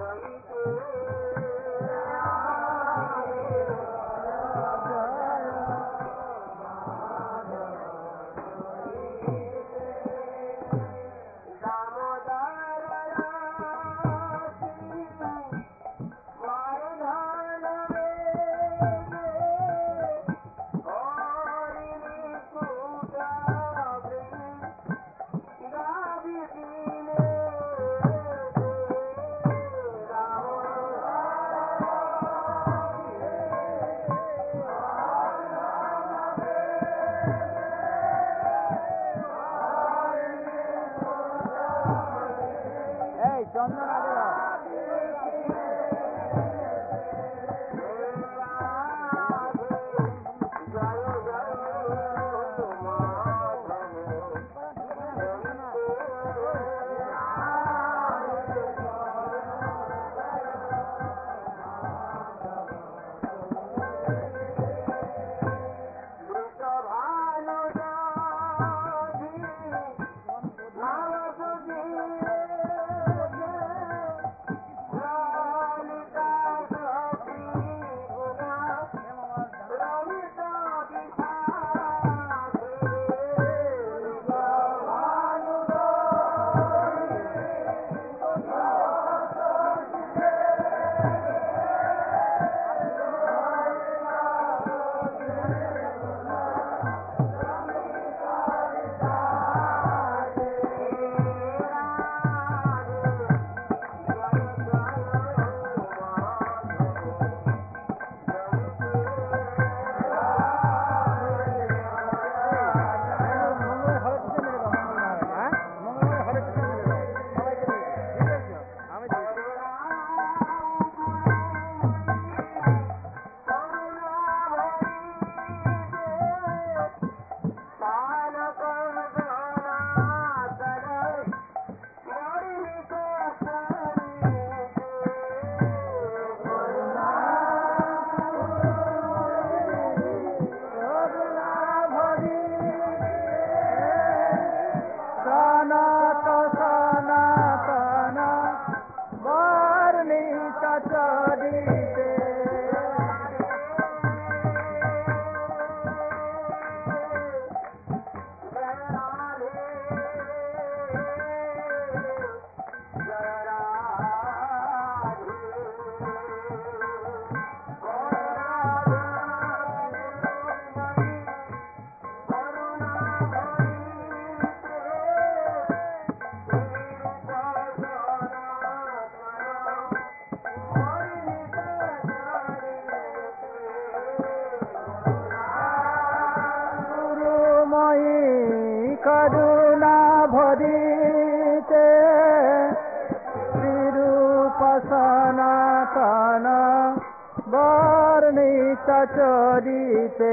চরিতে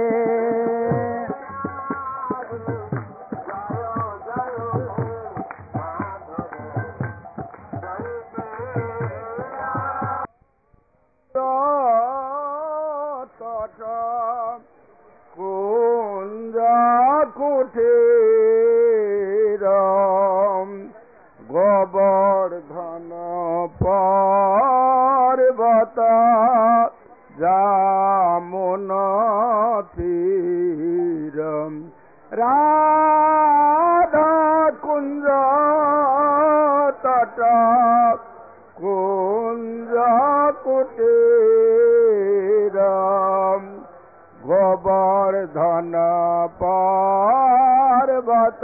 কুঞ্জ কুটিরম গোবর্ধন পর্বত যমুনা তীরম রাধা কুঞ্জ তট কুঞ্জ কুটিরম গোবর্ধন পর্বত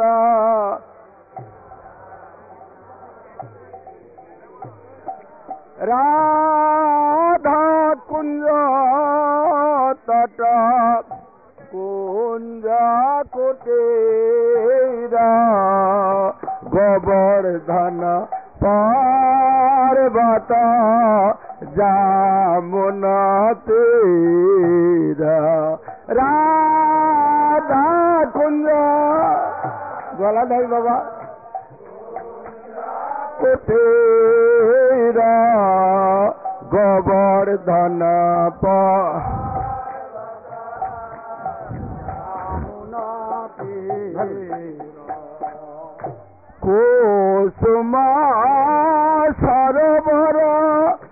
রাধা কুঞ্জ তট কুঞ্জ কুটির গোবর্ধন পর্বত যমুনা তীর রাধা কুঞ্জ গলা নাই বাবা কুটির গোবর্ধন কুসুম সরোবর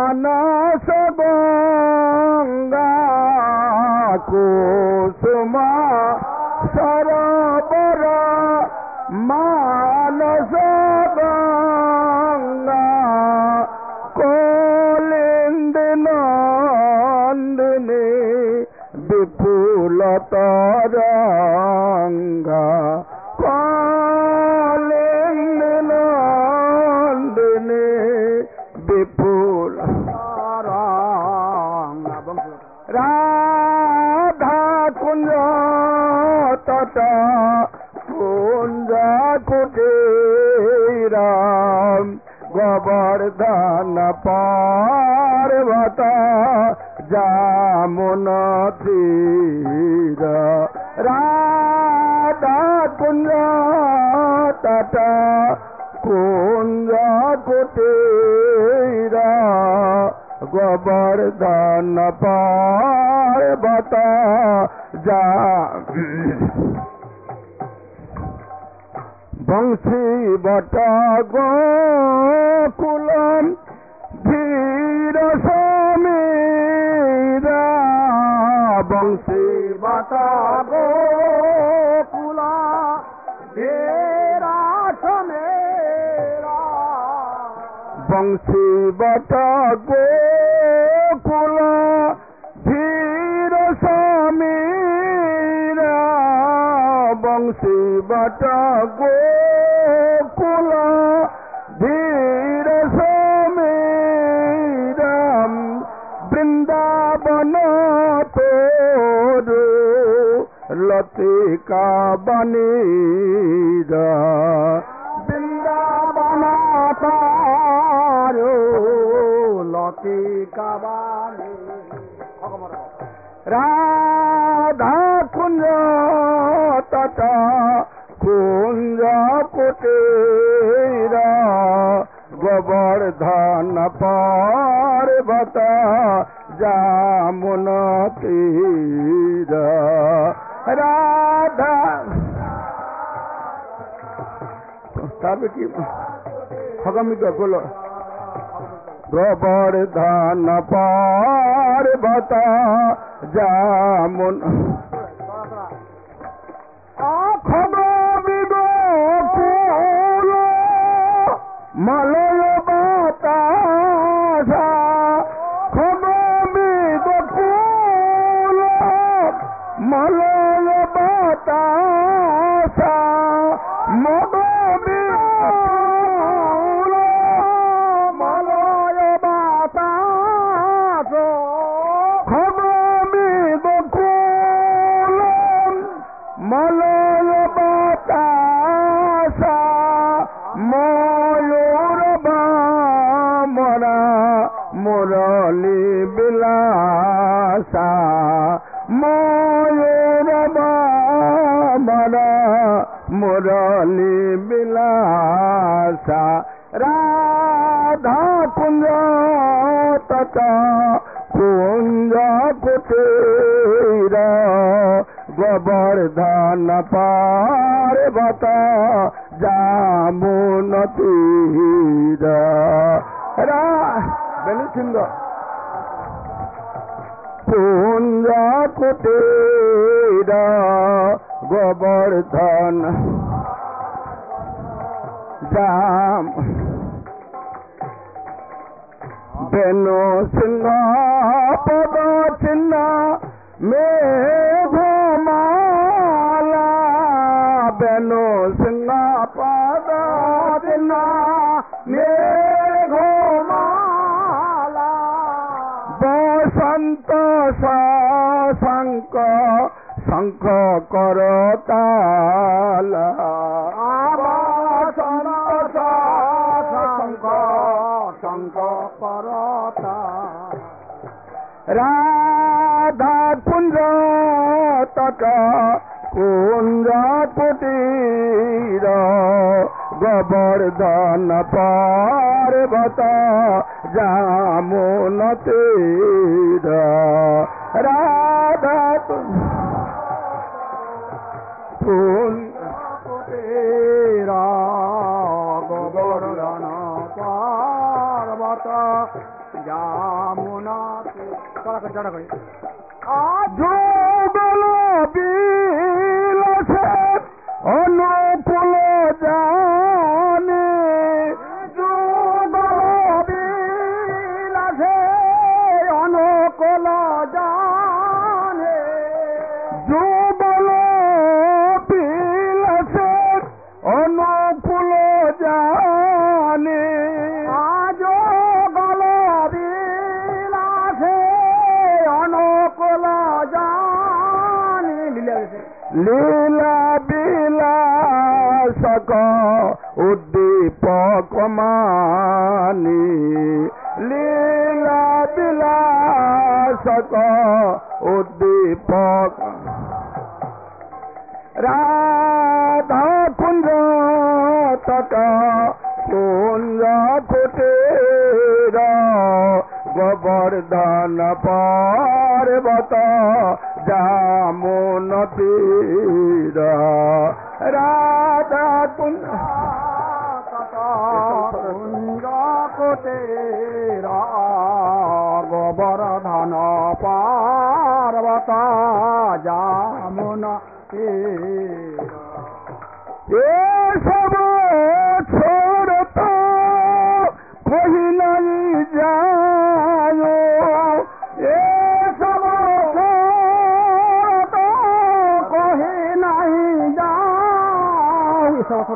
মানস গঙ্গা কুসুমা সরোবর মানস গঙ্গা কলিন্দি নন্দিনী বিপুল তরঙ্গা কলিন্দি নন্দিনী বিপুল রাধা কুঞ্জ তট কুঞ্জ কুটিরা গোবর্ধন পার্বত যামুন তীর রাধা কুঞ্জ তট কুঞ্জ কুটিরা গোবর্ধন পার্বত যা বংশী বট গোকুলম ধীর সমীরা বংশী বট গোকুলা ধীরা সমীরা বংশী বট গোকুলা ধীর সমীরা বংশী বট গোকুলা ধীর সমীরা বৃন্দাবন তোরু লতিকা বনীরা বৃন্দাবন তারু লতিকা বানী রাধা কুঞ্জ তট কুঞ্জ কুটিরা গোবর্ধন পার্বত যামুন তীর রাধা তারপরে কি হগামিক বলো গোবর্ধন পার্বত যামুন মলয় বাতাসা খবিদ ফুল মলয় বাতাসা মগবি ফুল মলয় বাতাস খবিদ ফুল মলয় বাতাসা ময়ূর বামরা মুরলী বিলাসা ময়ূর বামরা মুরলী বিলাসা রাধা কুঞ্জ তট কুঞ্জ কুটিরা গোবর্ধন পার্বত যামুন তীর বেলু সিংহ কুঞ্জ কুটিরা গোবর্ধন যাম বেনু সিংহ পদ চিহ্ন মেঘমালা বেনু সিংহ পদ চিহ্ন মেঘমালা বসন্ত শঙ্খ শঙ্খ করতালা বসন্ত শঙ্খ শঙ্খ করতা রাধা কুঞ্জ তট কুঞ্জ কুটির গোবর্ধন পার্বত যামুন তীর রাধা কুঞ্জ কুটির গোবর্ধন পার্বত बता जामुना चढ़ा करी जोगल बिलसे अनुकूल जाने जोगल बिलसे अनुकूल जाने जोगल बिलसे अनुकूल जाने जोगल बिलसे अनुकूल जाने लीला विलासक उद्दीपक मानी लीला विलासक उद्दीपक राधा कुंज तट कुंज कुटीरा गोवर्धन पर्वत जामुन तीरा राधा कुंज कुंज कुटीरा गोवर्धन पर्वत जामुन तीरा ये सब छोड़ता कोई नहीं जायो ये सब छोड़ता कोई नहीं जाओ ये सब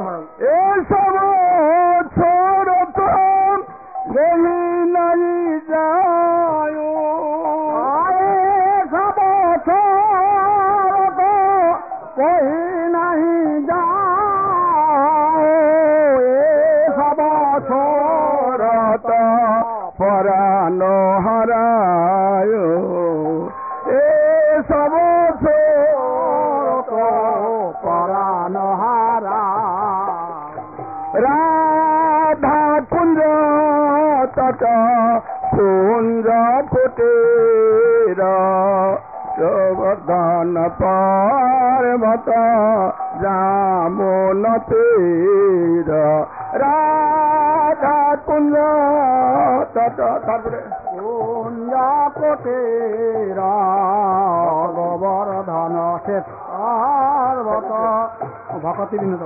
छोड़ता कोई नहीं जायो ये सब छोड़ता कोई नहीं जाओ ये सब छोड़ता परानो हरायो ये सब छोड़ता परानो हरा राधा कुंज तट कुंज कुटीरा गोवर्धन पर्वत जामुन तीरा राधा कुंज तट कुंज कुटीरा गोवर्धन पर्वत भक्ति बिनोद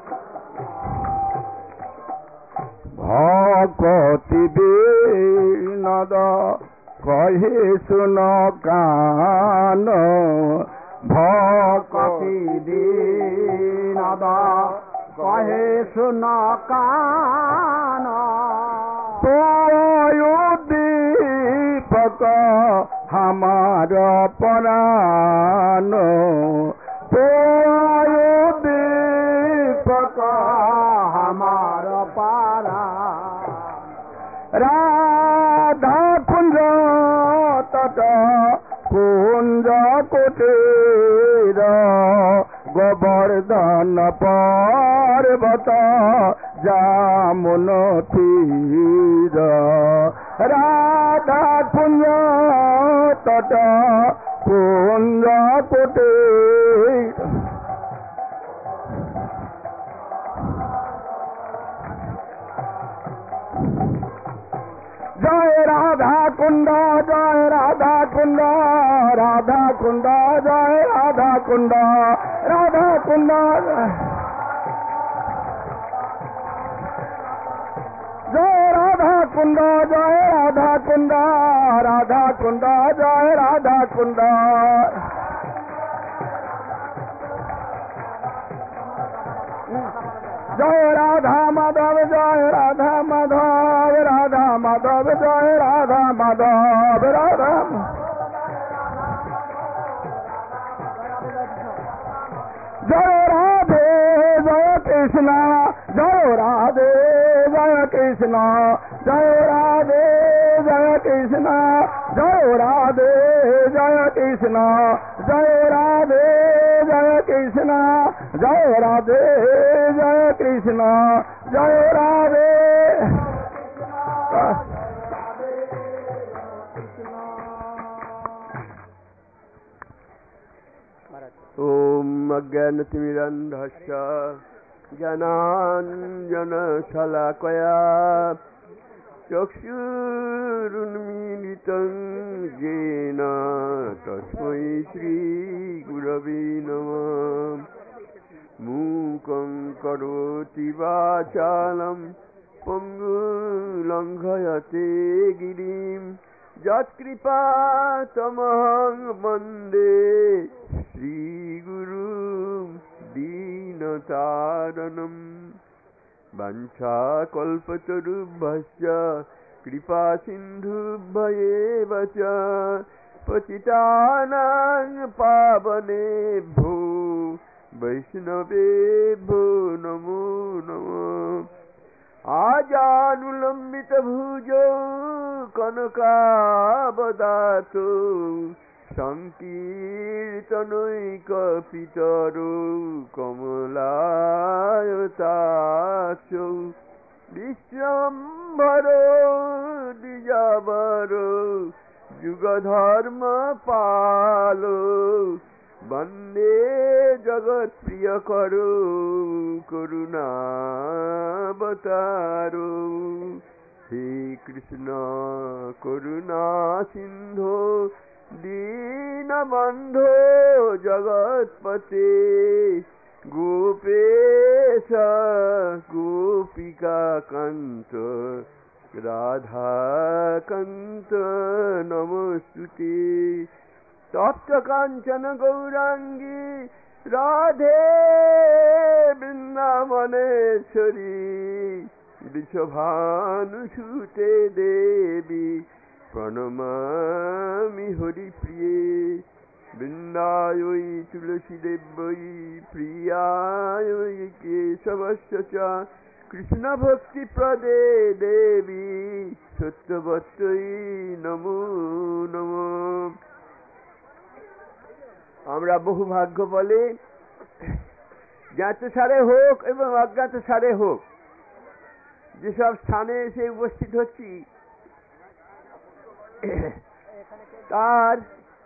भक्ति बिनोद कहे सुन कान भक्ति बिनोद कहे सुन कान तो दीपक हमार प्राण तो दीपक हमार प्राण राधा कुंज तट कुंज कुटीरा गोवर्धन पर्वत जामुन तीरा राधा कुंज तट कुंज कुटीरा जय राधा कुंड जय राधा कुंड राधा कुंड जय राधा कुंड राधा कुंड जय राधा कुंड जय राधा कुंड राधा कुंड जय राधा कुंड जय राधा माधव जय राधा माधव राधा माधव जय राधा माधव राधा जय राधे जय कृष्णा जय राधे जय कृष्णा जय राधे जय कृष्णा जय राधे जय कृष्णा जय राधे जय कृष्णा जय राधे जय कृष्णा जय राधे ओम अज्ञानतिमिरन्धस्य ज्ञानाञ्जनशलाकया चक्षुरुन्मीलितं येन तस्मै श्रीगुरवे नमः। मूकं करोति वाचालं पङ्गुलङ्घयते गिरिं यत्कृपातमहं वन्दे श्रीगुरुं दीनतारणम्। वञ्चाकल्पतरुभ्यश्च कृपासिन्धुभ्येव च पतितानां पावनेभ्यो वैष्णवेभ्यो नमो नमः। आजानुलम्बितभुजौ कनकावदातो संकीर्तनैकपितरो कमलायताक्षौ विश्वम्भरो द्विजवरो युगधर्मपालो वन्दे जगत्प्रियकरो करुणावतारो। हे कृष्ण करुणा सिन्धो दीनबन्धो जगत्पते गोपेश गोपिकाकान्त राधाकान्त नमोस्तुते। तप्तकाञ्चन गौराङ्गी राधे वृन्दावनेश्वरी वृषभानुसुते देवी प्रणमामि हरिप्रिये। वृन्दायै तुलसीदेव्यै प्रियायै केशवस्य च कृष्णभक्तिप्रदे देवी सत्यवत्यै नमो नमः। আমরা বহু ভাগ্য বলে জ্ঞাত সারে হোক এবং অজ্ঞাত সারে হোক যেসব স্থানে এসে উপস্থিত হচ্ছি তার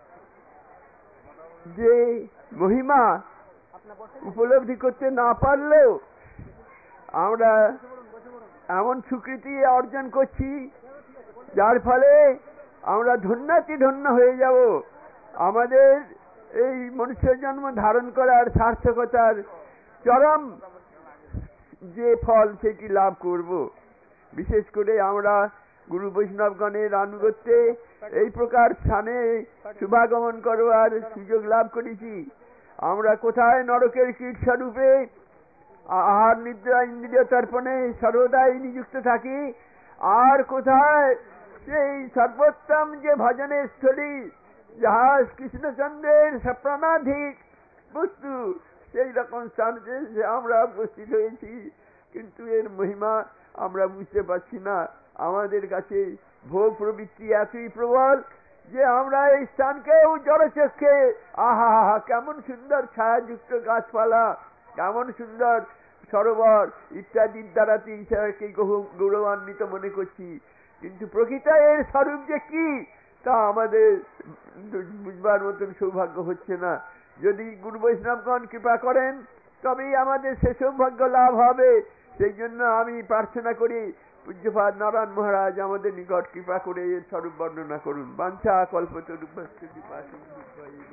যে মহিমা উপলব্ধি করতে না পারলেও আমরা এমন স্বীকৃতি অর্জন করছি যার ফলে আমরা ধন্য হয়ে যাব। আমাদের এই মনুষ্য জন্ম ধারণ করার সার্থকতার চরম যে ফল সেটি লাভ করব। বিশেষ করে আমরা গুরু বৈষ্ণবগণের আনুগত্যে এই প্রকার স্থানে শুভাগমন করবার সুযোগ লাভ করেছি। আমরা কোথায় নরকের কীট স্বরূপে আহার নিদ্রা ইন্দ্রিয় তর্পণে সর্বদাই নিযুক্ত থাকি, আর কোথায় সেই সর্বোত্তম যে ভজনের স্থলী যাহা কৃষ্ণচন্দ্রের প্রাণাধিক বস্তু সেই রকম স্থানে আমরা উপস্থিত হয়েছি, কিন্তু এর মহিমা আমরা বুঝতে পারছি না। আমাদের কাছে ভোগ প্রবৃত্তি এতই প্রবল যে আমরা এই স্থানকেও জড়চক্ষে আহা কেমন সুন্দর ছায়াযুক্ত গাছপালা, কেমন সুন্দর সরোবর ইত্যাদির দ্বারাতে ঈশ্বরকে গৌরবান্বিত মনে করছি, কিন্তু প্রকৃত এর স্বরূপ যে কি তা আমাদের বুঝবার মতন সৌভাগ্য হচ্ছে না। যদি গুরু বৈষ্ণবগণ কৃপা করেন তবেই আমাদের সে সৌভাগ্য লাভ হবে। সেই জন্য আমি প্রার্থনা করি পূজ্যপাদ নারায়ণ মহারাজ আমাদের নিকট কৃপা করে এর স্বরূপ বর্ণনা করুন। বাঞ্ছা কল্পতরুভ্যশ্চ কৃপা সিন্ধুভ্য এব।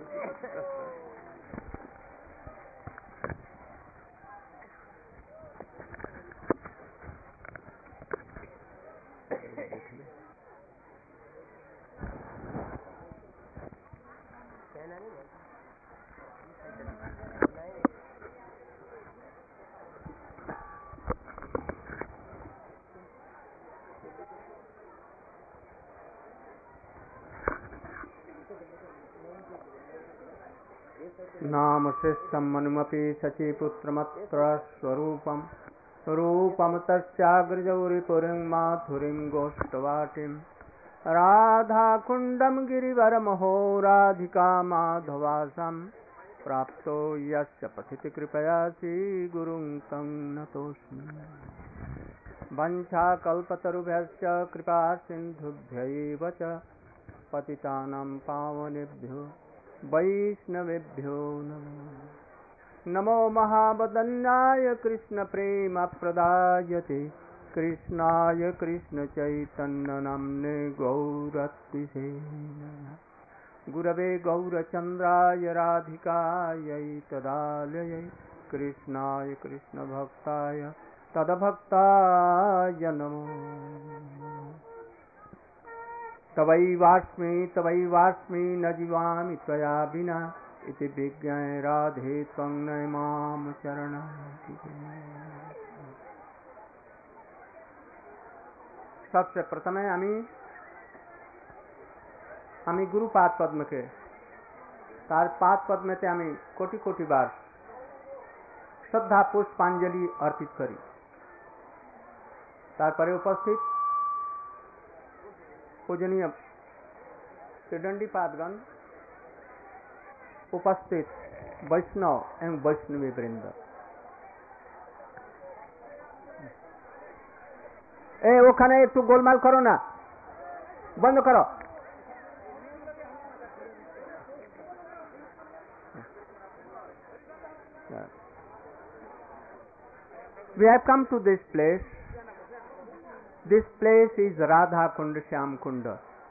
नाम श्रेष्ठं मनुमपि शचीपुत्रमत्र स्वरूपं रूपं तस्याग्रजौरिपुरीं माथुरीं गोष्ठवाटिं राधाकुण्डं गिरिवरमहो राधिका माधवासं प्राप्तो यस्य पठिति कृपया श्रीगुरुं तं नतोऽस्मि। वञ्चाकल्पतरुभ्यश्च कृपा सिन्धुभ्यैव च पतितानां पावनेभ्यो वैष्णवेभ्यो नमो नमो। महावदन्याय कृष्ण प्रेम प्रदायते कृष्णाय कृष्ण चैतन्य नाम्ने गौरतिसे गुरवे गौरचन्द्राय राधिकायै तदालयै कृष्णाय कृष्ण भक्ताय तदभक्ताय नमो तवैवास्मि न जीवामि त्वया विना इति विज्ञाय राधे त्वं नय माम शरणं। सबसे प्रथमे আমি গুরু পাদ পদ্মকে তার পাদ পদ্মেতে আমি কোটি কোটি বার শ্রদ্ধা পুষ্পাঞ্জলি অর্পিত করি। তারপরে উপস্থিত पूजनीय त्रिदंडी पादगण, उपस्थित वैष्णव एवं वैष्णवी वृंद, ওখানে একটু গোলমাল করো না, বন্ধ করো। We have come to this place. This place is Radha Kund, Shyam Kund.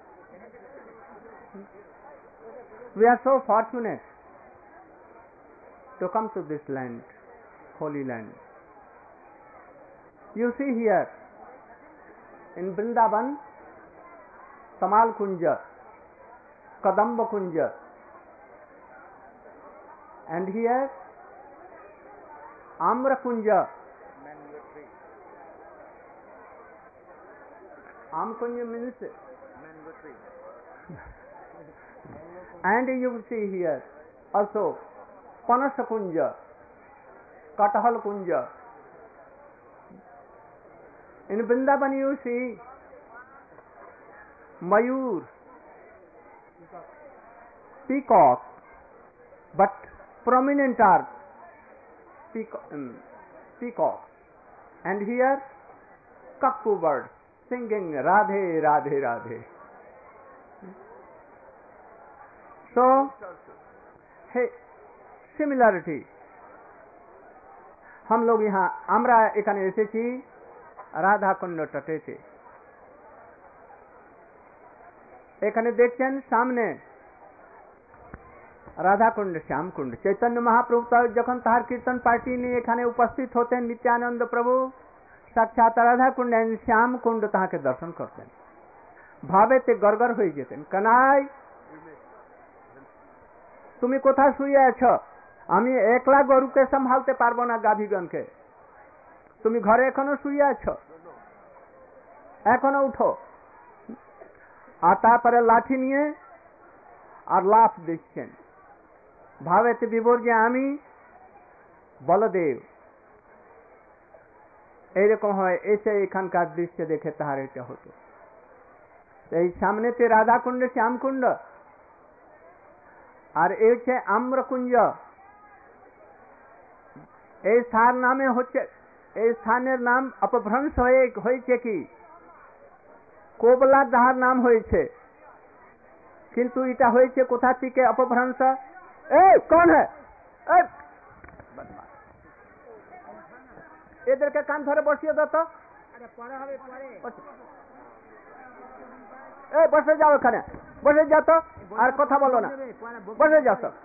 We are so fortunate to come to this land, holy land. You see here in Vrindavan, Tamal Kunja, Kadamba Kunja, and here Amra Kunja. Am Kunja means mango tree. And you will see here also Panasa Kunja, Katahal Kunja. In Vrindavan you see Mayur, peacock, but prominent are peacock. And here cuckoo bird singing Radhe Radhe Radhe. So hey, similarity हम लोग यहाँ আমরা এখানে এসেছি রাধা কুণ্ড তটেতে। এখানে দেখছেন সামনে রাধা কুণ্ড, শ্যাম কুণ্ড। চৈতন্য মহাপ্রভু যখন তাহার কীর্তন পার্টি নিয়ে এখানে উপস্থিত হতেন, নিত্যানন্দ প্রভু সাক্ষাৎ রাধা কুণ্ড শ্যাম কুণ্ড তাহাকে দর্শন করতেন, ভাবেতে গড়গড় হয়ে যেতেন। কানাই তুমি কোথায় শুয়ে আছো? আমি একলা গরুকে সামলাতে পারবো না, গাভীগণকে। তুমি ঘরে এখনো শুয়ে আছো, এখনো উঠো। আর তারপরে লাঠি নিয়ে আর লাফ দিচ্ছেন, ভাবেতে বিভোর যে আমি বলদেব। এইরকম হয় এসে এখানকার দৃশ্য দেখে তাহার এটা হতো। এই সামনেতে রাধা কুণ্ড, শ্যাম কুণ্ড, আর এই হচ্ছে আম্রকুঞ্জ। এই স্থান নামে হচ্ছে, এই স্থানের নাম অপভ্রংশ হয়েছে কি কোবলা যাহার নাম হয়েছে, কিন্তু এটা হয়েছে কোথা থেকে অপভ্রংশ? এই কোন হ্যাঁ, এদেরকে কান ধরে বসিয়ে দাও তো। এই বসে যাও, এখানে বসে যাও তো, আর কথা বলো না, বসে যাও তো।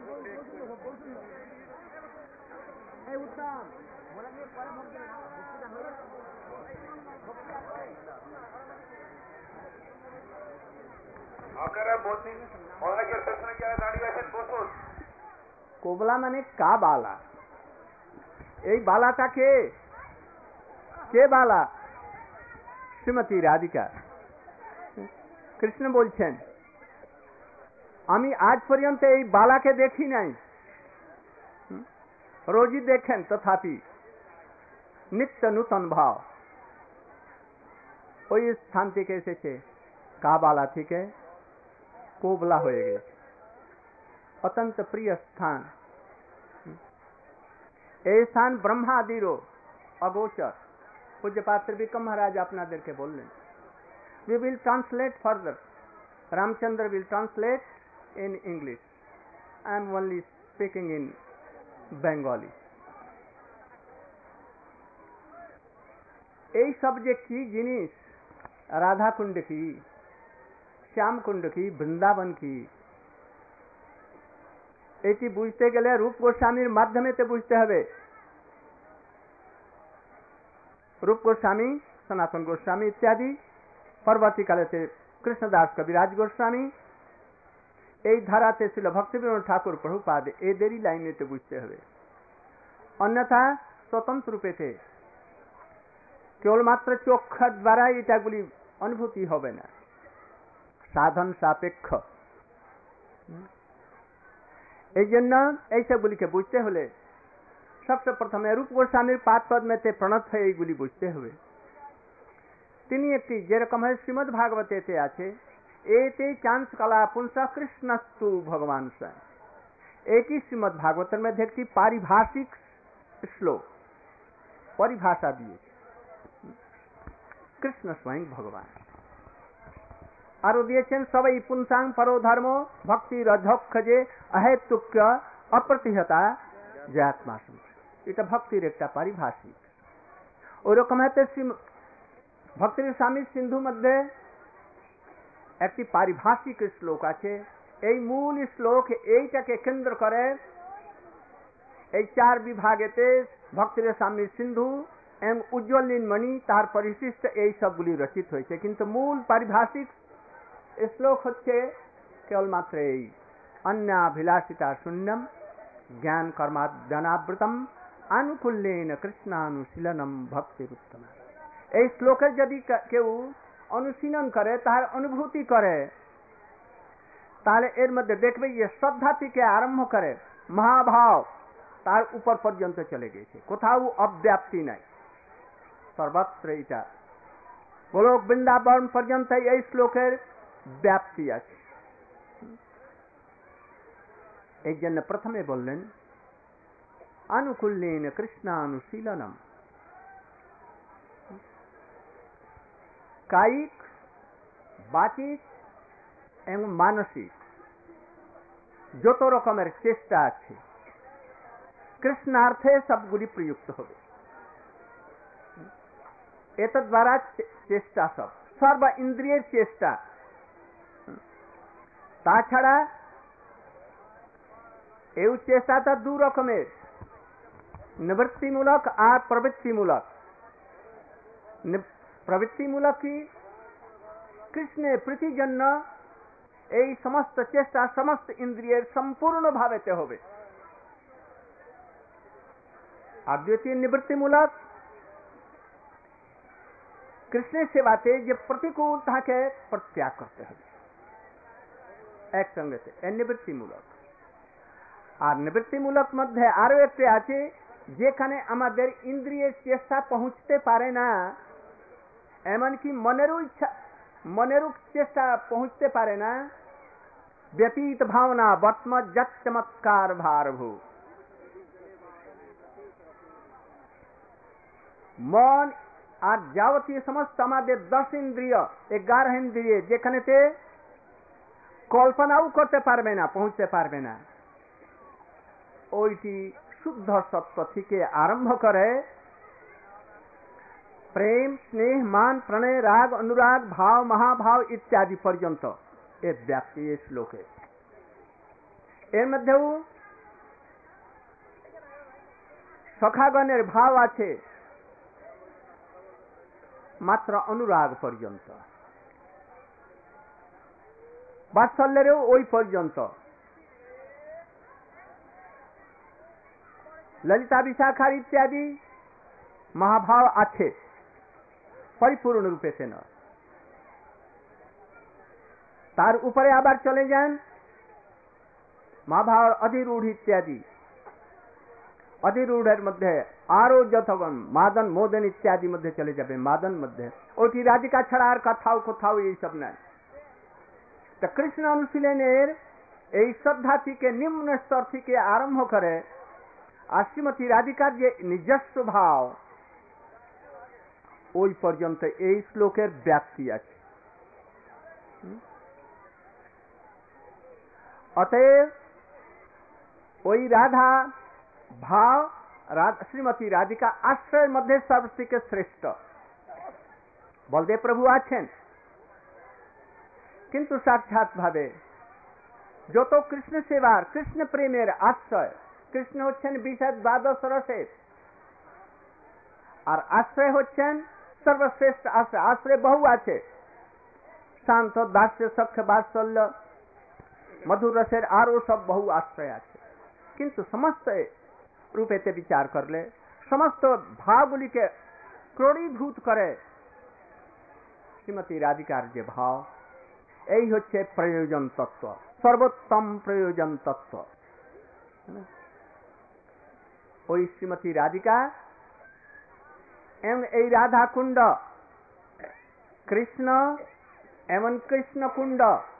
আপনারা বসুন, অনেকের পেছনে যারা দাঁড়িয়ে আছেন বসুন। কোবলা মানে কা বালা। এই বালাটা কে বালা? শ্রীমতী রাধিকা। কৃষ্ণ বলছেন আমি আজ পর্যন্ত এই বালাকে দেখি নাই। রোজই দেখেন, তথাপি নিত্য নূতন ভাব। ওই স্থান থেকে এসেছে, কাবালা থেকে কোবলা হয়ে গেছে। অত্যন্ত প্রিয় স্থান। এই স্থান ব্রহ্মাদিরও অগোচর। পূজ্যপাদ শ্রী বিক্রম মহারাজ আপনাদেরকে বললেন। We will translate further. Ramchandra will translate in English. I am only speaking in Bengali. এই সব যে কি জিনিস, রাধা কুণ্ড কি, শ্যাম কুণ্ড কি, বৃন্দাবন কি, এটি বুঝতে গেলে রূপ গোস্বামীর মাধ্যমে তো বুঝতে হবে। রূপ গোস্বামী, সনাতন গোস্বামী ইত্যাদি, পরবর্তীকালেতে কৃষ্ণদাস কবিরাজ গোস্বামী, এই ধারাতে ছিল ভক্তিবিনোদ ঠাকুর প্রভুপাদ, এদেরই লাইনেতে বুঝতে হবে। অন্যথা স্বতন্ত্র রূপেতে কেবলমাত্র চক্ষু দ্বারা এটাগুলি অনুভূতি হবে না, সাধন সাপেক্ষ। এই জন্য এইসবগুলিকে বুঝতে হলে সবচেয়ে প্রথমে রূপ গোস্বামীর পাদ পদ্মেতে প্রণত হয়ে এইগুলি বুঝতে হবে। তিনি একটি যেরকম হয় শ্রীমদ ভাগবতেতে আছে, এতে চান্স কলা পুংস কৃষ্ণস্তু ভগবান স্বয়ং, এটি শ্রীমদ ভাগবতের মধ্যে একটি পারিভাষিক শ্লোক, পরিভাষা দিয়েছে কৃষ্ণ স্বয়ং ভগবান। আরো দিয়েছেন সবাই পুংসাং পরো ধর্ম ভক্তি রধক্ষ যে অহেতুক্য অপ্রতিহতা যে আত্মা। এটা ভক্তির একটা পারিভাষিক। ওইরকম হাতে ভক্তির স্বামী সিন্ধু মধ্যে একটি পারিভাষিক শ্লোক আছে। এই মূল শ্লোক এইটাকে কেন্দ্র করে এই চার বিভাগেতে ভক্তির স্বামী সিন্ধু এবং উজ্জ্বলীন মণি তার পরিশিষ্ট এই সবগুলি রচিত হয়েছে। কিন্তু মূল পারিভাষিক শ্লোক হচ্ছে কেবলমাত্র এই অন্যাভিলাষিতা শূন্যম জ্ঞান কর্মাদ্যানাবৃতম আনুকূল্যেন কৃষ্ণানুশীলনম ভক্তিরুত্তম। এই শ্লোকের যদি কেউ অনুশীলন করে, তার অনুভূতি করে, তাহলে এর মধ্যে দেখবে যে শ্রদ্ধা থেকে আরম্ভ করে মহাভাব তার উপর পর্যন্ত চলে গেছে, কোথাও অব্যাপ্তি নাই, সর্বত্র এটা গোলক বৃন্দাবন পর্যন্ত এই শ্লোকের ব্যাপ্তি আছে। এই জন্য প্রথমে বললেন আনুকূল্যেন কৃষ্ণানুশীলনম। কায়িক, বাচিক এবং মানসিক যত রকমের চেষ্টা আছে কৃষ্ণার্থে সবগুলি প্রযুক্ত হবে। এত দ্বারা চেষ্টা সব সর্ব ইন্দ্রিয়ের চেষ্টা। তাছাড়া এই চেষ্টাটা দু রকমের, নিবৃত্তিমূলক আর প্রবৃত্তিমূলক। প্রবৃত্তিমূলক কি কৃষ্ণের প্রীতির জন্য এই সমস্ত চেষ্টা সমস্ত ইন্দ্রিয়ের সম্পূর্ণ ভাবেতে হবে। আর দ্বিতীয় নিবৃত্তিমূলক, কৃষ্ণের সেবাতে যে প্রতিকূল তাকে প্রত্যাগ করতে হবে একসঙ্গে, নিবৃত্তিমূলক। আর নিবৃত্তিমূলক মধ্যে আরো একটি আছে, যেখানে আমাদের ইন্দ্রিয়ের চেষ্টা পৌঁছতে পারে না, এমনকি মনেরও চেষ্টা পৌঁছতে পারে না, ব্যতীত ভাবনা বৎমজ্জৎ চমৎকার ভারভূ। মন আর যাবতীয় সমস্ত আমাদের 10 ইন্দ্রিয় 11 ইন্দ্রিয় যেখানেতে কল্পনাও করতে পারবে না, পৌঁছতে পারবে না, ওইটি শুদ্ধ সত্য থেকে আরম্ভ করে প্রেম স্নেহ মান প্রণয় রাগ অনুরাগ ভাব মহাভাব ইত্যাদি পর্যন্ত এর ব্যাপ্তি এই শ্লোকে। এর মধ্যেও সখাগণের ভাব আছে মাত্র অনুরাগ পর্যন্ত, বাৎসল্যেরও ওই পর্যন্ত, ললিতা বিশাখার ইত্যাদি মহাভাব আছে, পরিপূর্ণ রূপে সে নয়। তার উপরে আবার চলে যান মহাভাব অধিরূঢ় ইত্যাদি, অধিরূঢ়ের মধ্যে আরো যতগণ মাদন মোদন ইত্যাদি মধ্যে চলে যাবে, মাদন মধ্যে ওটি রাধিকা ছাড়া আর কোথাও এইসব নাই। তো কৃষ্ণ অনুশীলনের এই শ্রদ্ধা থেকে নিম্ন স্তর থেকে আরম্ভ করে আর শ্রীমতী রাধিকার যে নিজস্ব ভাব ওই পর্যন্ত এই শ্লোকের ব্যাপ্তি আছে। অতএব ওই রাধা ভাব শ্রীমতী রাধিকা আশ্রয়ের মধ্যে সব থেকে শ্রেষ্ঠ। বলদেব প্রভু আছেন, কিন্তু সাক্ষাৎ ভাবে যত কৃষ্ণ সেবার, কৃষ্ণ প্রেমের আশ্রয়, কৃষ্ণ হচ্ছেন বিষাদ দ্বাদশ রসের, আর আশ্রয় হচ্ছেন সর্বশ্রেষ্ঠ আশ্রয়। আশ্রয় বহু আছে, শান্ত, দাস্য, সখ্য, বাৎসল্য, মধুর রসের আরো সব বহু আশ্রয় আছে। কিন্তু সমস্ত রূপেতে বিচার করলে সমস্ত ভাবগুলিকে ক্রোড়ীভূত করে শ্রীমতী রাধিকার যে ভাব, এই হচ্ছে প্রয়োজন তত্ত্ব, সর্বোত্তম প্রয়োজন তত্ত্ব। ওই শ্রীমতী রাধিকা এবং এই রাধা কুণ্ড, কৃষ্ণ এমন কৃষ্ণ কুণ্ড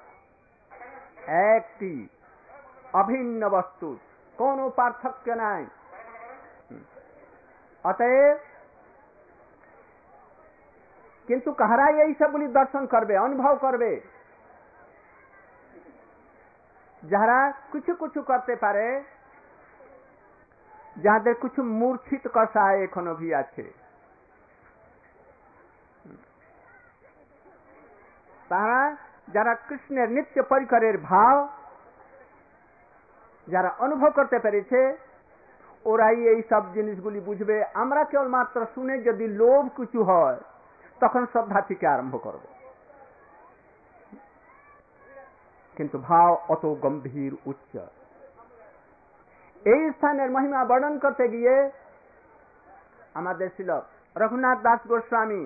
একটি অভিন্ন বস্তু, কোনো পার্থক্য নাই। অতএব কিন্তু কাহারাই এই সবগুলি দর্শন করবে, অনুভব করবে? যারা কিছু কিছু করতে পারে, যাদের কিছু মূর্ছিত কষায় এখনো ভি আছে, তারা যারা কৃষ্ণের নিত্য পরিকরের ভাব যারা অনুভব করতে পেরেছে, ওরাই এই সব জিনিসগুলি বুঝবে। আমরা কেবলমাত্র শুনে যদি লোভ কিছু হয় তখন শ্রদ্ধা থেকে আরম্ভ করব, কিন্তু ভাব অত গম্ভীর উচ্চ। এই স্থানের মহিমা বর্ণন করতে গিয়ে আমাদের ছিল রঘুনাথ দাস গোস্বামী,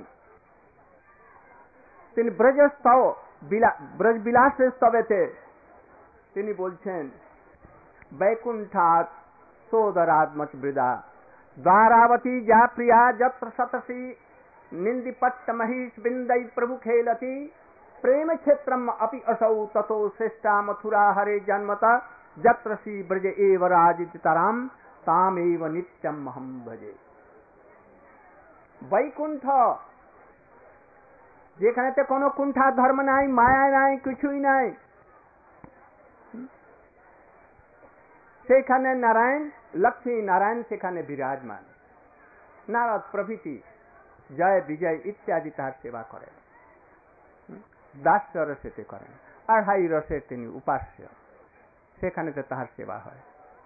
তিনি ব্রজস্তব ব্রজবিলাসের স্তবেতে তিনি বলছেন, বৈকুণ্ঠাৎ সোদরাত্মচ বৃদা দ্বারাবতী যা প্রিয়া যত্র শতসী নিন্দিপট্ট মহিষ বিন্দৈ প্রভু খেলতি প্রেম ক্ষেত্রম अपि असौ ततो श्रेष्ठा मथुरा हरे जन्मता যত্র শ্রী ব্রজ এব রাজিতারাম তামেব নিত্যম অহম ভজে। বৈকুণ্ঠ, যেখানেতে কোনো কুণ্ঠা ধর্ম নাই, মায়া নাই, কিছুই নাই, সেখানে নারায়ণ, লক্ষ্মী নারায়ণ সেখানে বিরাজমান। নারদ প্রভৃতি জয় বিজয় ইত্যাদি তার সেবা করেন, দাস্য রসেতে করেন, আড়াই রসে তিনি উপাস্য, সেখানেতে তাহার সেবা হয়।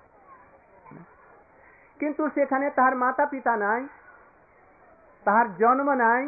কিন্তু সেখানে তাহার মাতা পিতা নাই, তাহার জন্ম নাই,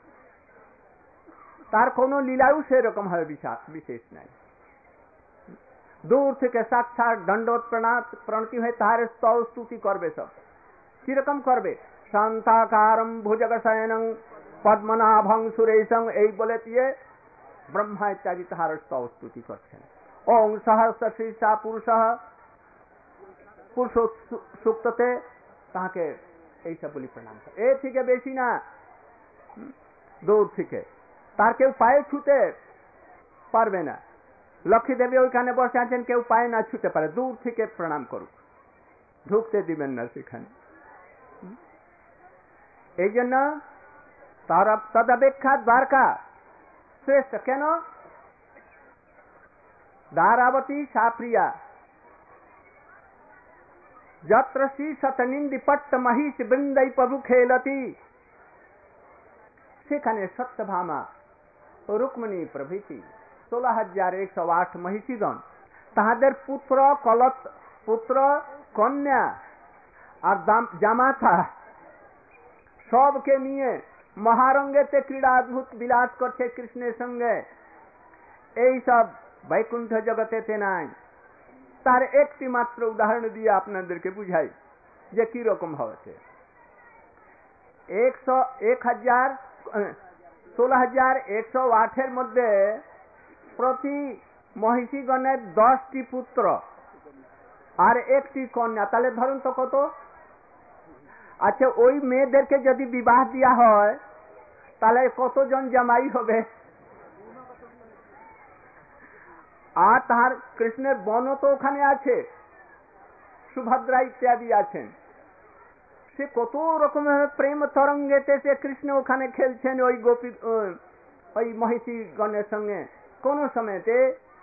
তার কোন লীলাও সেরকম ভাবে বিশেষ নাই। দূর থেকে সাক্ষাৎ দণ্ডবত প্রণতি হয়ে তাহার স্তব স্তুতি করবে। সব কিরকম করবে? শান্তাকারম ভুজগ শয়নং পদ্মনাভং সুরেশং, এই বলে দিয়ে ব্রহ্মা ইত্যাদি তাহার স্তব স্তুতি করছেন। ওং সহস্র শীর্ষা পুরুষ পুরুষ সুক্ততে তাহাকে এইসব বলি প্রণাম করে। এ থেকে বেশি না, দূর থেকে তার কেউ পায়ে ছুতে পারবে না। লক্ষ্মী দেবী ওইখানে বসে আছেন, কেউ পায়ে না ছুতে পারে, দূর থেকে প্রণাম করুক, ঢুকতে দিবেন না সেখানে। এই জন্য তার তদপেক্ষা দ্বারকা শ্রেষ্ঠ। কেন? দ্বারাবতী সাপ্রিয়া যত্র শ্রী শতনিন্দি পট্ট মহিষ বৃন্দাই প্রভু খেলতি, সেখানে সত্যভামা, রুক্মিণী প্রভৃতি 16,108 মহিষীগণ, তাহাদের পুত্র কলত, পুত্র কন্যা আর জামাতা সবকে নিয়ে মহারঙ্গেতে ক্রীড়াদ্ভুত বিলাস করছে কৃষ্ণের সঙ্গে। এই সব বৈকুণ্ঠ জগতেতে নাই। তার একটি মাত্র উদাহরণ দিয়ে আপনাদেরকে বুঝাই যে কি রকম হয়েছে। 16,108 মধ্যে প্রতি মহিষীগণের 10টি পুত্র আর একটি কন্যা, তাহলে ধরুন তো কত? আচ্ছা, ওই মেয়েদেরকে যদি বিবাহ দেওয়া হয় তাহলে কতজন জামাই হবে? আর তাহার কৃষ্ণের বন তো ওখানে আছে, সুভদ্রা ইত্যাদি আছেন, সে কত রকমের প্রেম তরঙ্গেতে সে কৃষ্ণ ওখানে খেলছেন ওই গোপী, ওই মহিষীগণের সঙ্গে। কোন সময়তে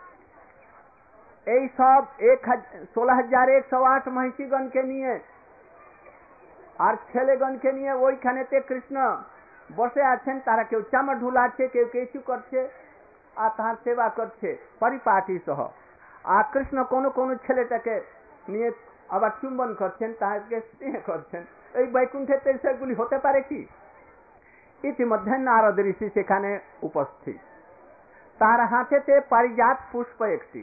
এই সব 16,108 মহিষীগণকে নিয়ে আর ছেলেগণকে নিয়ে ওইখানেতে কৃষ্ণ বসে আছেন, তারা কেউ চামড় ঢুলাচ্ছে, কেউ কিছু করছে, আর তাহার সেবা করছে পরিপাটি সহ। আর কৃষ্ণ কোনো কোনো ছেলেটাকে নিয়ে আবার চুম্বন করছেন, তাহাকে স্নেহ করছেন। এই বৈকুণ্ঠেতে সেগুলি হতে পারে কি? ইতিমধ্যে নারদ ঋষি সেখানে উপস্থিত। তার হাতেতে পারিজাত পুষ্প একটি।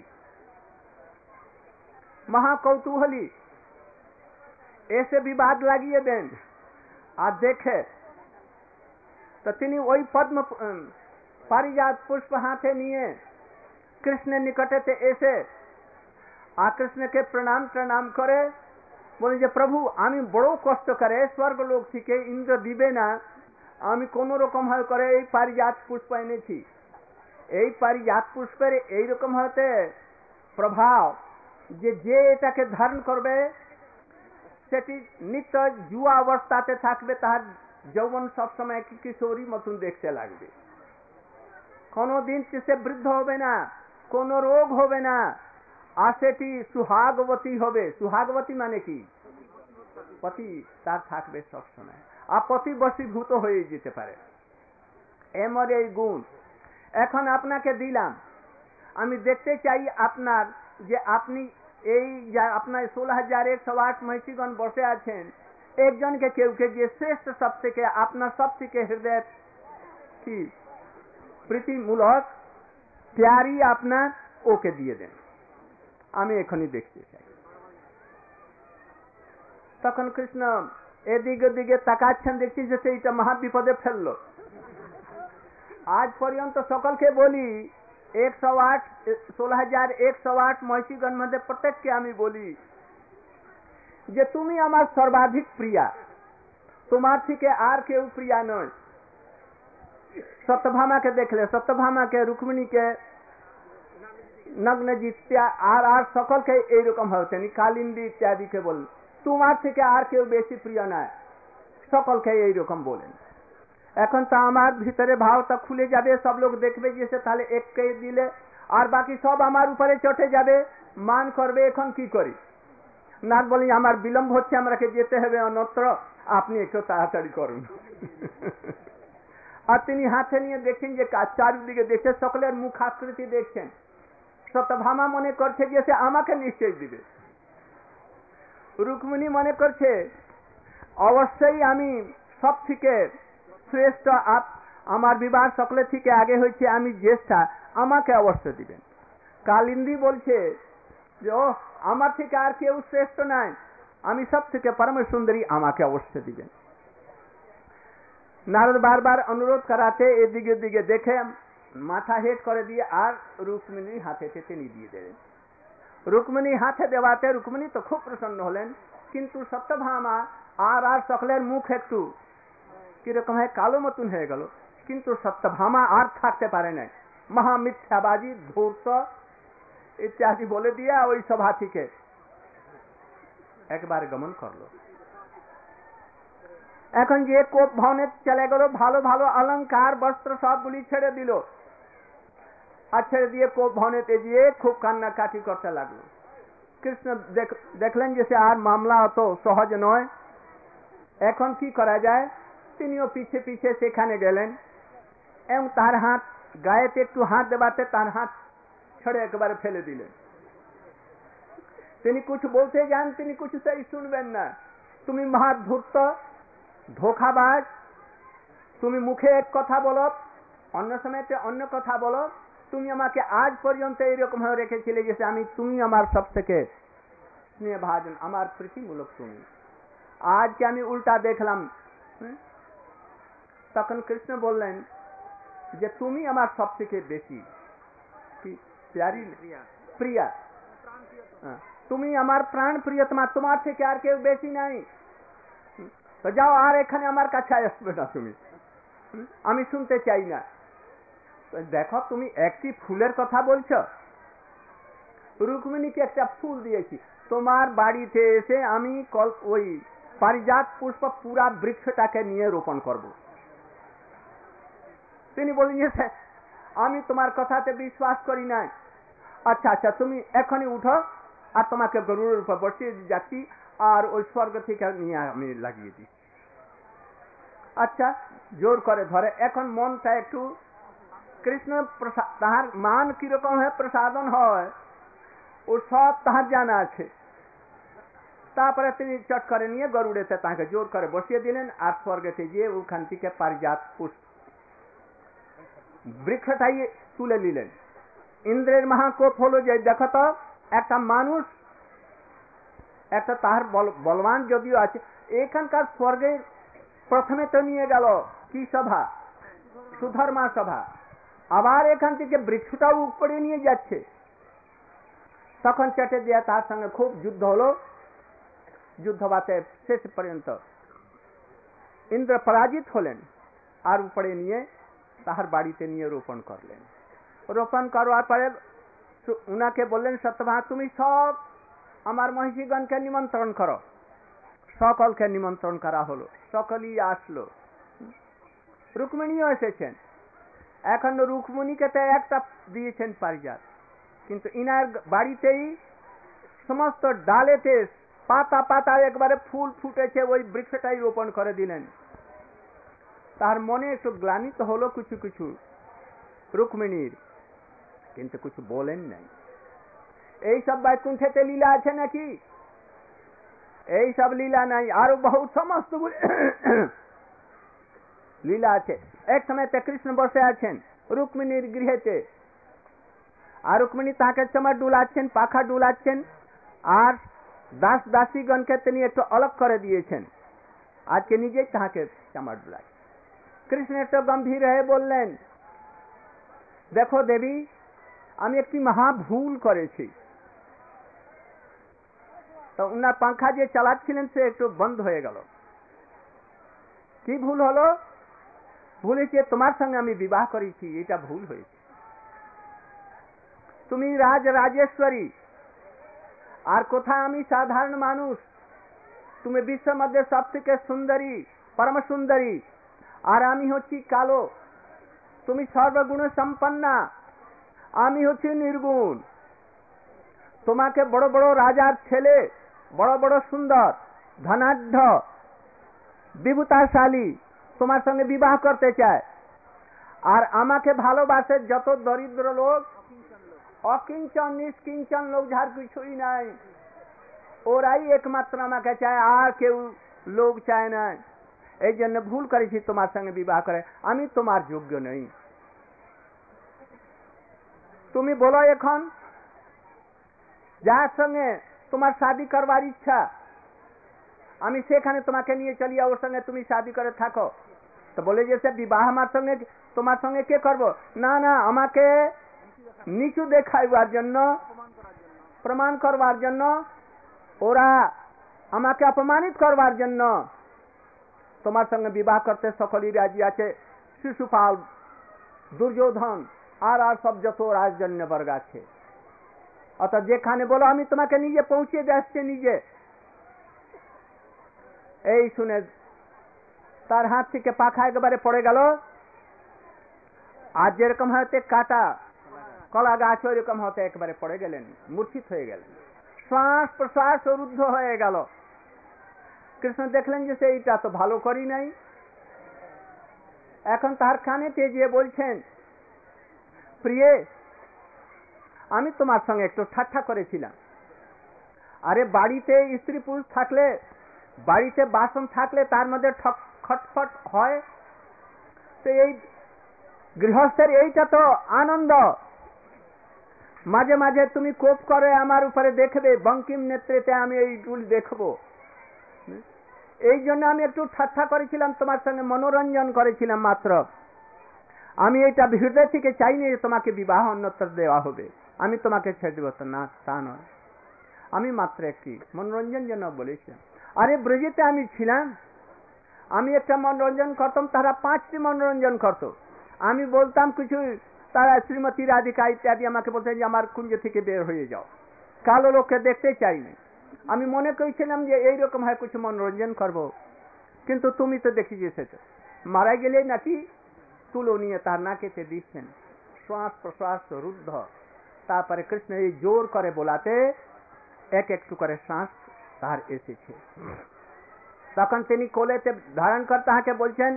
মহাকৌতূহলী এসে বিবাদ লাগিয়ে দেন, আর দেখে তো তিনি ওই পদ্ম পারিজাত পুষ্প হাতে নিয়ে কৃষ্ণের নিকটেতে এসে আর কৃষ্ণকে প্রণাম প্রণাম করে বলি যে প্রভু, আমি বড় কষ্ট করে স্বর্গলোক থেকে ইন্দ্র দিবে না, আমি কোন রকম ভাবে করে এই পারিজাত পুষ্প এনেছি। এই পারিজাত পুষ্পের এইরকম হতে প্রভাব যে যে এটাকে ধারণ করবে সেটি নিত্য যুবা অবস্থাতে থাকবে, তার যৌবন সবসময় কিশোরী মতন দেখতে লাগবে, কোনদিন সে বৃদ্ধ হবে না, কোন রোগ হবে না, আর সেটি সুহাগবতী হবে। সুহাগবতী মানে কি? পতি তার থাকবে সবসময়, আর পতি বশীভূত হয়ে যেতে পারে, এমন এই গুণ। এখন আপনাকে দিলাম, আমি দেখতে চাই আপনার যে আপনি এই আপনার 16,108 মহিষীগণ বসে আছেন, একজনকে কেউ কে যে শ্রেষ্ঠ সব থেকে আপনার সব থেকে হৃদয় কি প্রীতিমূলক প্যারি আপনার, ওকে দিয়ে দেন, আমি এখনই দেখতে চাই। তখন কৃষ্ণ এদিকে দিকে তাকাচ্ছেন, দেখছি যে সেইটা মহাবিপদে ফেললো। আজ পর্যন্ত সকলকে বলি 16,108 মহিষীগণ মধ্যে প্রত্যেককে আমি বলি যে তুমি আমার সর্বাধিক প্রিয়া, তোমার থেকে আর কেউ প্রিয়া নয়। সত্যভামাকে দেখলে, সত্যভামাকে, রুক্মিণীকে, নগ্নজিত্যা আর সকলকে এইরকম হতেন, কালিন্দী ইত্যাদিকে বলেন তোমার থেকে আর কেউ বেশি প্রিয় নয়, সকলকে এইরকম বলেন। এখন তো আমার ভিতরে ভাবটা খুলে যাবে, সব লোক দেখবে যে সে তাহলে এককে দিলে, আর বাকি সব আমার উপরে চটে যাবে, মান করবে। এখন কি করি? নাথ বলি আমার বিলম্ব হচ্ছে, আমাকে যেতে হবে অন্যত্র, আপনি একটু তাড়াতাড়ি করুন। আর তিনি হাতে নিয়ে দেখছেন যে চারিদিকে দেখছে, সকলের মুখ আকৃতি দেখছেন। সত্যভামা মনে করছে যে সে আমাকে নিশ্চয় দিবে, রুক্মিণী মনে করছে অবশ্যই আমি সব থেকে শ্রেষ্ঠ, আমার বিবাহ সকলের থেকে আগে হয়েছে, আমি জ্যেষ্ঠা, আমাকে অবশ্য দিবেন। কালিন্দী বলছে যে ও আমার থেকে আর কেউ শ্রেষ্ঠ নাই, আমি সব থেকে পরম সুন্দরী, আমাকে অবশ্য দিবেন। নারদ বারবার অনুরোধ করাতে এদিকে দিকে দেখে মাথা হেট করে দিয়ে আর রুক্মিণীর হাতে তিনি দিয়ে দিলেন। রুক্মিণী হাতে দেওয়াতে রুক্মিণী তো খুব প্রসন্ন হলেন, কিন্তু সত্যভামা আর সকলের মুখ একটু কিরকম হয়, কালো মতন হয়ে গেল। কিন্তু সত্যভামা আর থাকতে পারে নাই, মহামিথ্যাবাজি, ধূর্ত ইত্যাদি বলে দিয়ে ওই সভা থেকে একবার গমন করলো। এখন যে কোপ ভবনে চলে গেল, ভালো ভালো অলঙ্কার বস্ত্র সবগুলি ছেড়ে দিল, আর ছেড়ে দিয়ে কোপ ভবনেতে গিয়ে খুব কান্নাকাটি করতে লাগলো। কৃষ্ণ দেখলেন যে সে আর মামলা অত সহজ নয়, এখন কি করা যায়? তিনিও পিছে পিছে সেখানে গেলেন এবং তার হাত গায়েতে একটু হাত দেবাতে তার হাত ছেড়ে একবারে ফেলে দিলেন। তিনি কিছু বলতে যান, তিনি কিছু সেই শুনবেন না। তুমি মহাধূর্ত, ধোঁকাবাজ, তুমি মুখে এক কথা বলো, অন্য সময়তে অন্য কথা বলো। তুমি আমাকে আজ পর্যন্ত এইরকম ভাবে রেখেছিলে যে তুমি আমার সব থেকে স্নেহভাজন, আমার প্রীতিমূলক তুমি, আজকে আমি উল্টা দেখলাম। তখন কৃষ্ণ বললেন যে তুমি আমার সব থেকে বেশি প্যারি, প্রিয়া, তুমি আমার প্রাণ প্রিয়তমা, তোমার থেকে আর কেউ বেশি নাই। তো যাও, আর এখানে আমার কাছে আসবে না, তুমি, আমি শুনতে চাই না। দেখো তুমি একটি ফুলের কথা বলছো, রুক্মিণীকে একটা ফুল দিয়েছি, তোমার বাড়িতে এসে আমি ওই পারিজাত পুষ্প পুরা বৃক্ষটাকে নিয়ে রোপণ করব। তিনি বলেন যে আমি তোমার কথাতে বিশ্বাস করি না। আচ্ছা আচ্ছা, তুমি এখনই উঠো, আর তোমাকে গরুড়ের উপর বসিয়ে যাচ্ছি, আর ওই স্বর্গ থেকে নিয়ে আমি লাগিয়ে দিচ্ছি। আচ্ছা জোর করে ধরে, এখন মনটা একটু কৃষ্ণ প্রসাদ, তাহার মান কিরকম হয়, প্রসাদন হয়, ও সব তাহার জানা আছে। তারপরে তিনি চট করে নিয়ে গরুড়েতে তাকে জোর করে বসিয়ে দিলেন, আর স্বর্গেতে গিয়ে ওখান থেকে পারিজাত পুষ্প বৃক্ষটাই তুলে নিলেন। ইন্দ্রের মহাকোপ হলো যে দেখো তো, একটা মানুষ, একটা তাহার বলবান যদিও আছে, এখানকার স্বর্গে প্রথমে তো নিয়ে গেল কি সভা, সুধর্মা সভা, আবার এখান থেকে বৃক্ষটাও উপরে নিয়ে যাচ্ছে। তখন চেটে দিয়ে তার সঙ্গে খুব যুদ্ধ হলো, যুদ্ধবাতে শেষ পর্যন্ত ইন্দ্র পরাজিত হলেন, আর উপরে নিয়ে তাহার বাড়িতে নিয়ে রোপণ করলেন। রোপণ করবার পরে উনাকে বললেন, সত্যভামা তুমি সব আমার মহিষীগণকে নিমন্ত্রণ করো। সকলকে নিমন্ত্রণ করা হলো, সকলেই আসলো, রুক্মিণীও এসেছেন। এখন রুক্মিণীকে তো একটা দিয়েছেন পারিজাত, কিন্তু ইনার বাড়িতেই সমস্ত ডালেতে পাতা পাতা একবারে ফুল ফুটেছে, ওই বৃক্ষটাই রোপণ করে দিলেন। তার মনে একটু গ্লানিত হলো কিছু কিছু রুক্মিণীর, কিন্তু কিছু বলেন নাই। এই সব বৈকুণ্ঠেতে লীলা আছে নাকি? এই সব লীলা নাই, আরো বহু সমস্ত লীলা আছে। এক সময়তে কৃষ্ণ বসে আছেন রুক্মিণীর গৃহেতে, আর রুক্মিণী তাকে চমর ডুলাচ্ছেন, পাখা ডুলাচ্ছেন, আর দাস দাসীগণকে তিনি একটু অলগ করে দিয়েছেন, আজকে নিজেই তাহাকে চামড় ডুলায়। কৃষ্ণ একটু গম্ভীর হয়ে বললেন, দেখো দেবী, আমি একটি মহা ভুল করেছি। তো উনার পাখা যে চালাচ্ছিলেন সে একটু বন্ধ হয়ে গেল। কি ভুল হলো? ভুল হয়েছে তোমার সঙ্গে আমি বিবাহ করেছি, এটা ভুল হয়েছে। তুমি রাজেশ্বরী, আর কোথায় আমি সাধারণ মানুষ। তুমি বিশ্বের মধ্যে সব থেকে সুন্দরী, পরম সুন্দরী, আর আমি হচ্ছি কালো। তুমি সর্বগুণ সম্পন্না, আমি হচ্ছি নির্গুণ। তোমাকে বড় বড় রাজার ছেলে, বড় বড় সুন্দর, ধনাঢ্য, বিভূতাশালী তোমার সঙ্গে বিবাহ করতে চায়, আর আমাকে ভালোবাসে যত দরিদ্র লোক, অকিঞ্চন নিষ্কিঞ্চন লোক, যার কিছুই নাই, ওরাই একমাত্র আমাকে চায়, আর কেউ লোক চায় না। এই জন্য ভুল করেছি তোমার সঙ্গে বিবাহ করে, আমি তোমার যোগ্য নই। তুমি বলো এখন যার সঙ্গে তোমার শাদী করবার ইচ্ছা, আমি সেখানে তোমাকে নিয়ে চলি, ওর সঙ্গে তুমি শাদী করে থাকো। তো বলে যে বিবাহ আমার সঙ্গে, তোমার সঙ্গে কে করবো? না না, আমাকে নিচু দেখাইবার জন্য, প্রমাণ করবার জন্য, ওরা আমাকে অপমানিত করবার জন্য তোমার সঙ্গে বিবাহ করতে সকলেই রাজি আছে। শিশুপাল, দুর্যোধন, আর সব যত রাজজন্য বর্গ আছে। অর্থাৎ যেখানে বলো আমি তোমাকে নিজে পৌঁছে যাচ্ছে নিজে। এই শুনে তার হাত থেকে পাখা একেবারে পড়ে গেল, আর যেরকম হয়তো কাটা কলা গাছ ওইরকম হতে একেবারে পড়ে গেলেন, মূর্ছিত হয়ে গেলেন, শ্বাস প্রশ্বাস রুদ্ধ হয়ে গেল। কৃষ্ণ দেখলেন যে সেইটা তো ভালো করি নাই। এখন তার কানে তেজিয়ে বলছেন, প্রিয়ে, আমি তোমার সঙ্গে একটু ঠাট্টা করেছিলাম। আরে বাড়িতে স্ত্রী পুরুষ থাকলে, বাড়িতে বাসন থাকলে তার মধ্যে খটফট হয়, তো এই গৃহস্থের এইটা তো আনন্দ। মাঝে মাঝে তুমি কোপ করে আমার উপরে দেখবে, বঙ্কিম নেতৃত্বে আমি এই টুল দেখবো। এই জন্য আমি একটু ঠাট্টা করেছিলাম, তোমার সঙ্গে মনোরঞ্জন করেছিলাম মাত্র। আমি এইটা হৃদয় থেকে চাইনি যে তোমাকে বিবাহ অন্যত্র দেওয়া হবে, আমি তোমাকে ছেড়ে দেব, না তা নয়। আমি মাত্র একটি মনোরঞ্জন জন্য বলেছিলাম। আরে ব্রজেতে আমি ছিলাম, আমি একটা মনোরঞ্জন করতাম, তারা 5টি মনোরঞ্জন করত। আমি বলতাম কিছু, তারা শ্রীমতী রাধিকা ইত্যাদি আমাকে বলতেন যে আমার কুঞ্জ থেকে বের হয়ে যাও, কালো লোককে দেখতে চাইনি। আমি মনে করেছিলাম যে এইরকম হয় কিছু মনোরঞ্জন করব, কিন্তু তুমি তো দেখি যে সেটা মারা গেলে নাকি তুলো নিয়ে তার নাকেতে দিচ্ছেন, শ্বাস প্রশ্বাস রুদ্ধ। তারপরে কৃষ্ণ এই জোর করে বলাতে এক একটু করে শ্বাস তার এসেছে। তখন তিনি কোলেতে ধারণ করে তাহাকে বলছেন,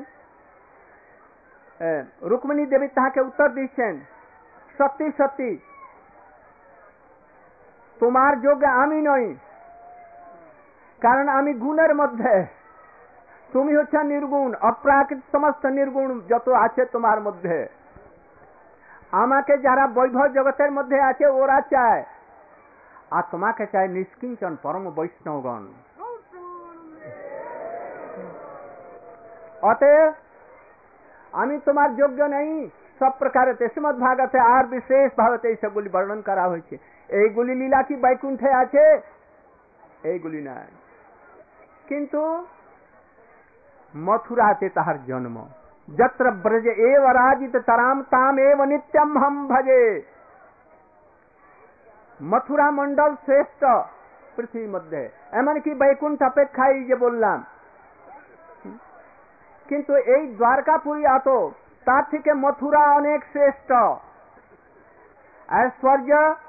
রুক্মিণী দেবী তাহাকে উত্তর দিচ্ছেন, সত্যি সত্যি তোমার যোগ্য আমি নই, কারণ আমি গুণের মধ্যে, তুমি হচ্ছে নির্গুণ, অপ্রাকৃত সমস্ত নির্গুণ যত আছে তোমার মধ্যে। আমাকে যারা বৈভব জগতের মধ্যে আছে ওরা চায়, আর তোমাকে চায় নিষ্কিঞ্চন পরম বৈষ্ণবগণ। অতএব আমি তোমার যোগ্য নেই। সব প্রকারেতে শ্রীমদ্ ভাগবতে আর বিশেষ ভাবে এইসবগুলি বর্ণন করা হয়েছে। এইগুলি লীলা কি বৈকুণ্ঠে আছে? এইগুলি নাই, কিন্তু মথুরাতে তাহার জন্ম। যত্র ব্রজ এব রাজিত তরাম তাম এব নিত্যম হম ভজে। মথুরা মন্ডল শ্রেষ্ঠ পৃথিবীর মধ্যে, এমনকি বৈকুণ্ঠ অপেক্ষা এই যে বললাম। কিন্তু এই দ্বারকাপুরী আতো তার থেকে মথুরা অনেক শ্রেষ্ঠ। ঐশ্বর্য